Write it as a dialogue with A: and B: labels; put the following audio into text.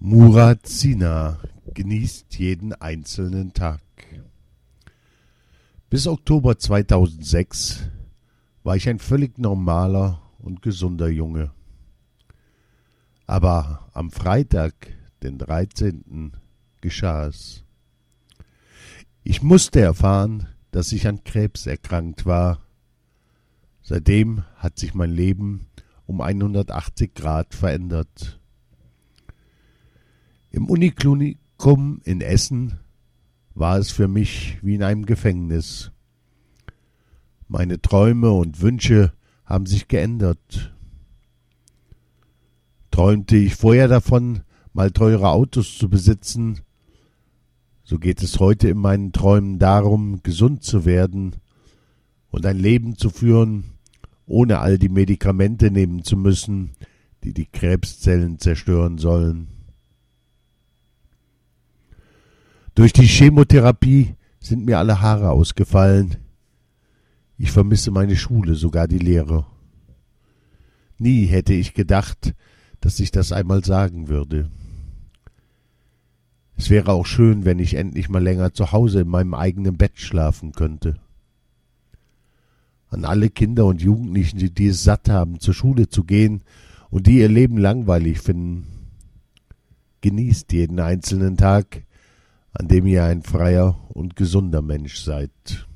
A: Murat Sina genießt jeden einzelnen Tag. Bis Oktober 2006 war ich ein völlig normaler und gesunder Junge. Aber am Freitag, den 13., geschah es. Ich musste erfahren, dass ich an Krebs erkrankt war. Seitdem hat sich mein Leben um 180 Grad verändert. Im Uniklinikum in Essen war es für mich wie in einem Gefängnis. Meine Träume und Wünsche haben sich geändert. Träumte ich vorher davon, mal teure Autos zu besitzen, so geht es heute in meinen Träumen darum, gesund zu werden und ein Leben zu führen, ohne all die Medikamente nehmen zu müssen, die die Krebszellen zerstören sollen. Durch die Chemotherapie sind mir alle Haare ausgefallen. Ich vermisse meine Schule, sogar die Lehrer. Nie hätte ich gedacht, dass ich das einmal sagen würde. Es wäre auch schön, wenn ich endlich mal länger zu Hause in meinem eigenen Bett schlafen könnte. An alle Kinder und Jugendlichen, die es satt haben, zur Schule zu gehen und die ihr Leben langweilig finden: Genießt jeden einzelnen Tag, an dem ihr ein freier und gesunder Mensch seid.